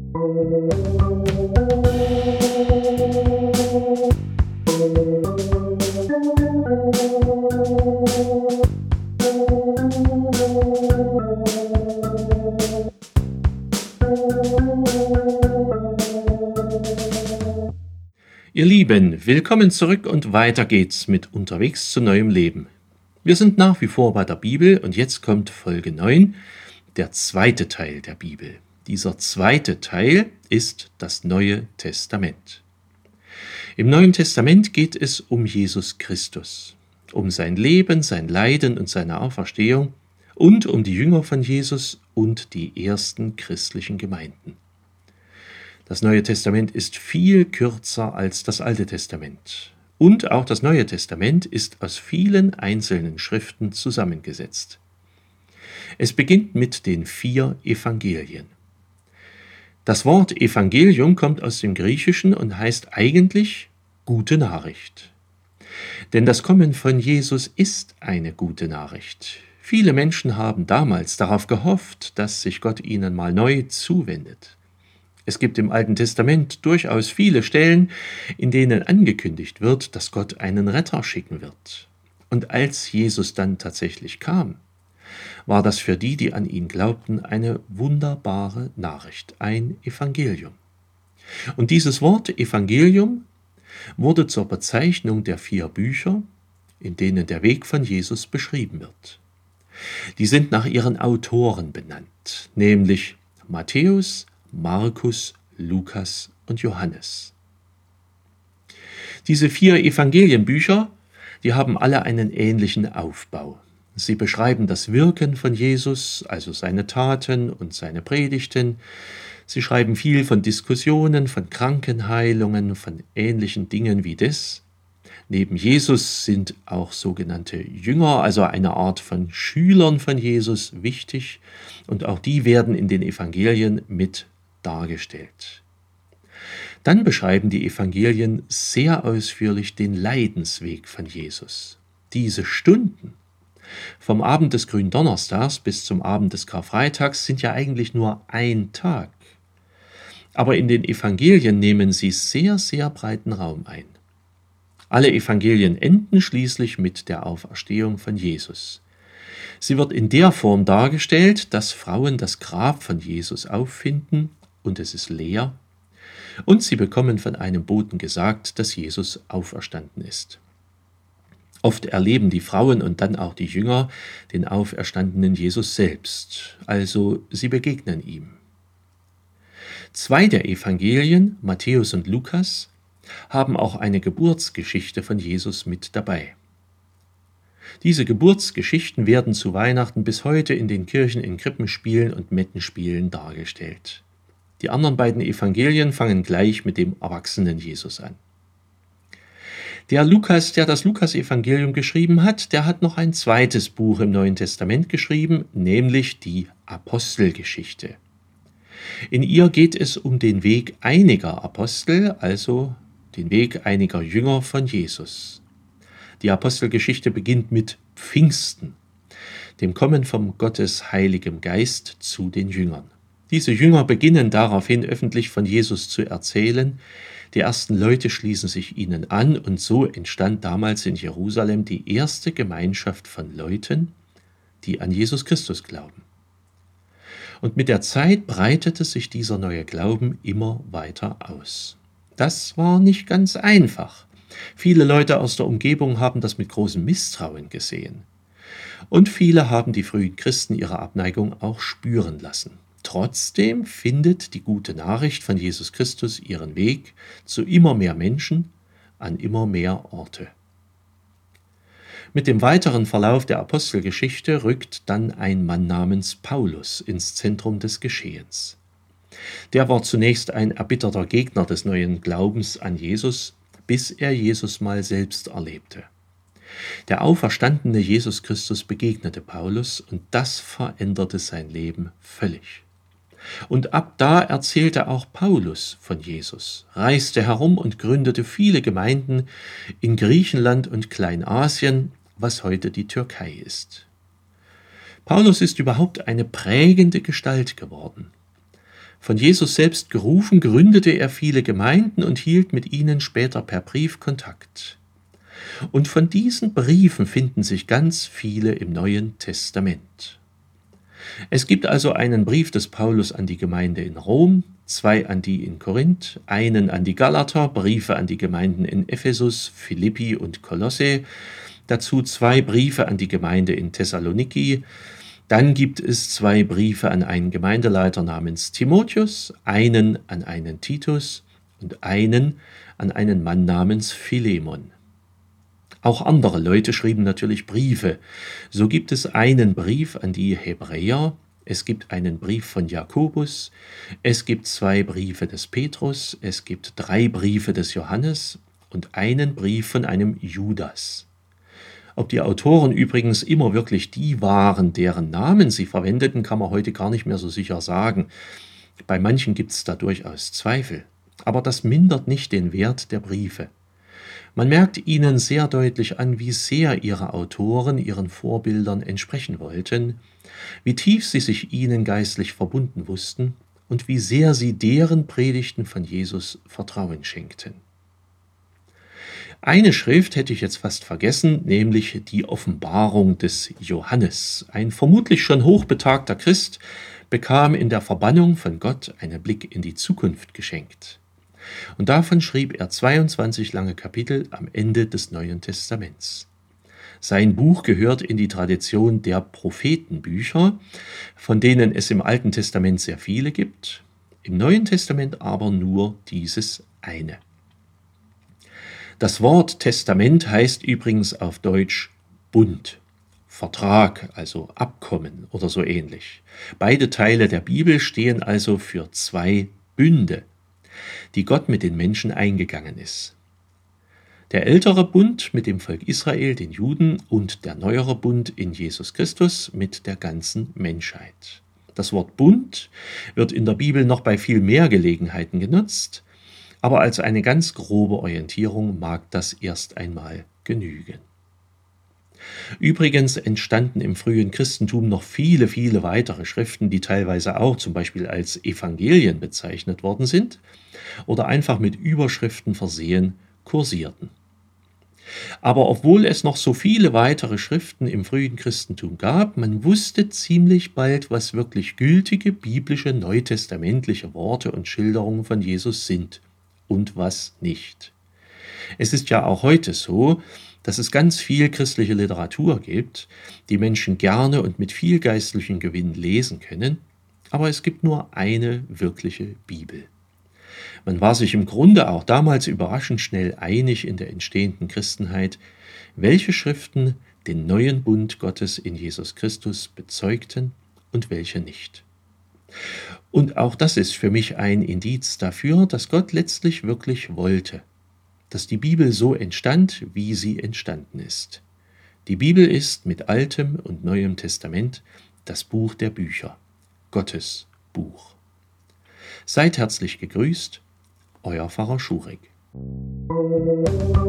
Ihr Lieben, willkommen zurück und weiter geht's mit Unterwegs zu neuem Leben. Wir sind nach wie vor bei der Bibel und jetzt kommt Folge 9, der zweite Teil der Bibel. Dieser zweite Teil ist das Neue Testament. Im Neuen Testament geht es um Jesus Christus, um sein Leben, sein Leiden und seine Auferstehung und um die Jünger von Jesus und die ersten christlichen Gemeinden. Das Neue Testament ist viel kürzer als das Alte Testament. Und auch das Neue Testament ist aus vielen einzelnen Schriften zusammengesetzt. Es beginnt mit den 4 Evangelien. Das Wort Evangelium kommt aus dem Griechischen und heißt eigentlich gute Nachricht. Denn das Kommen von Jesus ist eine gute Nachricht. Viele Menschen haben damals darauf gehofft, dass sich Gott ihnen mal neu zuwendet. Es gibt im Alten Testament durchaus viele Stellen, in denen angekündigt wird, dass Gott einen Retter schicken wird. Und als Jesus dann tatsächlich kam, war das für die, die an ihn glaubten, eine wunderbare Nachricht, ein Evangelium. Und dieses Wort Evangelium wurde zur Bezeichnung der 4 Bücher, in denen der Weg von Jesus beschrieben wird. Die sind nach ihren Autoren benannt, nämlich Matthäus, Markus, Lukas und Johannes. Diese 4 Evangelienbücher, die haben alle einen ähnlichen Aufbau. Sie beschreiben das Wirken von Jesus, also seine Taten und seine Predigten. Sie schreiben viel von Diskussionen, von Krankenheilungen, von ähnlichen Dingen wie das. Neben Jesus sind auch sogenannte Jünger, also eine Art von Schülern von Jesus, wichtig. Und auch die werden in den Evangelien mit dargestellt. Dann beschreiben die Evangelien sehr ausführlich den Leidensweg von Jesus. Diese Stunden vom Abend des Gründonnerstags bis zum Abend des Karfreitags sind ja eigentlich nur ein Tag. Aber in den Evangelien nehmen sie sehr, sehr breiten Raum ein. Alle Evangelien enden schließlich mit der Auferstehung von Jesus. Sie wird in der Form dargestellt, dass Frauen das Grab von Jesus auffinden und es ist leer, und sie bekommen von einem Boten gesagt, dass Jesus auferstanden ist. Oft erleben die Frauen und dann auch die Jünger den auferstandenen Jesus selbst, also sie begegnen ihm. 2 der Evangelien, Matthäus und Lukas, haben auch eine Geburtsgeschichte von Jesus mit dabei. Diese Geburtsgeschichten werden zu Weihnachten bis heute in den Kirchen in Krippenspielen und Mettenspielen dargestellt. Die anderen beiden Evangelien fangen gleich mit dem erwachsenen Jesus an. Der Lukas, der das Lukas-Evangelium geschrieben hat, der hat noch ein zweites Buch im Neuen Testament geschrieben, nämlich die Apostelgeschichte. In ihr geht es um den Weg einiger Apostel, also den Weg einiger Jünger von Jesus. Die Apostelgeschichte beginnt mit Pfingsten, dem Kommen von Gottes Heiligem Geist zu den Jüngern. Diese Jünger beginnen daraufhin öffentlich von Jesus zu erzählen. Die ersten Leute schließen sich ihnen an und so entstand damals in Jerusalem die erste Gemeinschaft von Leuten, die an Jesus Christus glauben. Und mit der Zeit breitete sich dieser neue Glauben immer weiter aus. Das war nicht ganz einfach. Viele Leute aus der Umgebung haben das mit großem Misstrauen gesehen. Und viele haben die frühen Christen ihre Abneigung auch spüren lassen. Trotzdem findet die gute Nachricht von Jesus Christus ihren Weg zu immer mehr Menschen an immer mehr Orte. Mit dem weiteren Verlauf der Apostelgeschichte rückt dann ein Mann namens Paulus ins Zentrum des Geschehens. Der war zunächst ein erbitterter Gegner des neuen Glaubens an Jesus, bis er Jesus mal selbst erlebte. Der auferstandene Jesus Christus begegnete Paulus und das veränderte sein Leben völlig. Und ab da erzählte auch Paulus von Jesus, reiste herum und gründete viele Gemeinden in Griechenland und Kleinasien, was heute die Türkei ist. Paulus ist überhaupt eine prägende Gestalt geworden. Von Jesus selbst gerufen, gründete er viele Gemeinden und hielt mit ihnen später per Brief Kontakt. Und von diesen Briefen finden sich ganz viele im Neuen Testament. Es gibt also einen Brief des Paulus an die Gemeinde in Rom, 2 an die in Korinth, einen an die Galater, Briefe an die Gemeinden in Ephesus, Philippi und Kolosse, dazu 2 Briefe an die Gemeinde in Thessaloniki. Dann gibt es 2 Briefe an einen Gemeindeleiter namens Timotheus, einen an einen Titus und einen an einen Mann namens Philemon. Auch andere Leute schrieben natürlich Briefe. So gibt es einen Brief an die Hebräer, es gibt einen Brief von Jakobus, es gibt 2 Briefe des Petrus, es gibt 3 Briefe des Johannes und einen Brief von einem Judas. Ob die Autoren übrigens immer wirklich die waren, deren Namen sie verwendeten, kann man heute gar nicht mehr so sicher sagen. Bei manchen gibt es da durchaus Zweifel. Aber das mindert nicht den Wert der Briefe. Man merkt ihnen sehr deutlich an, wie sehr ihre Autoren ihren Vorbildern entsprechen wollten, wie tief sie sich ihnen geistlich verbunden wussten und wie sehr sie deren Predigten von Jesus Vertrauen schenkten. Eine Schrift hätte ich jetzt fast vergessen, nämlich die Offenbarung des Johannes. Ein vermutlich schon hochbetagter Christ bekam in der Verbannung von Gott einen Blick in die Zukunft geschenkt. Und davon schrieb er 22 lange Kapitel am Ende des Neuen Testaments. Sein Buch gehört in die Tradition der Prophetenbücher, von denen es im Alten Testament sehr viele gibt, im Neuen Testament aber nur dieses eine. Das Wort Testament heißt übrigens auf Deutsch Bund, Vertrag, also Abkommen oder so ähnlich. Beide Teile der Bibel stehen also für 2 Bünde, die Gott mit den Menschen eingegangen ist. Der ältere Bund mit dem Volk Israel, den Juden, und der neuere Bund in Jesus Christus mit der ganzen Menschheit. Das Wort Bund wird in der Bibel noch bei viel mehr Gelegenheiten genutzt, aber als eine ganz grobe Orientierung mag das erst einmal genügen. Übrigens entstanden im frühen Christentum noch viele, viele weitere Schriften, die teilweise auch zum Beispiel als Evangelien bezeichnet worden sind oder einfach mit Überschriften versehen kursierten. Aber obwohl es noch so viele weitere Schriften im frühen Christentum gab, man wusste ziemlich bald, was wirklich gültige biblische neutestamentliche Worte und Schilderungen von Jesus sind und was nicht. Es ist ja auch heute so, dass es ganz viel christliche Literatur gibt, die Menschen gerne und mit viel geistlichem Gewinn lesen können, aber es gibt nur eine wirkliche Bibel. Man war sich im Grunde auch damals überraschend schnell einig in der entstehenden Christenheit, welche Schriften den neuen Bund Gottes in Jesus Christus bezeugten und welche nicht. Und auch das ist für mich ein Indiz dafür, dass Gott letztlich wirklich wollte, dass die Bibel so entstand, wie sie entstanden ist. Die Bibel ist mit Altem und Neuem Testament das Buch der Bücher, Gottes Buch. Seid herzlich gegrüßt, euer Pfarrer Schurek.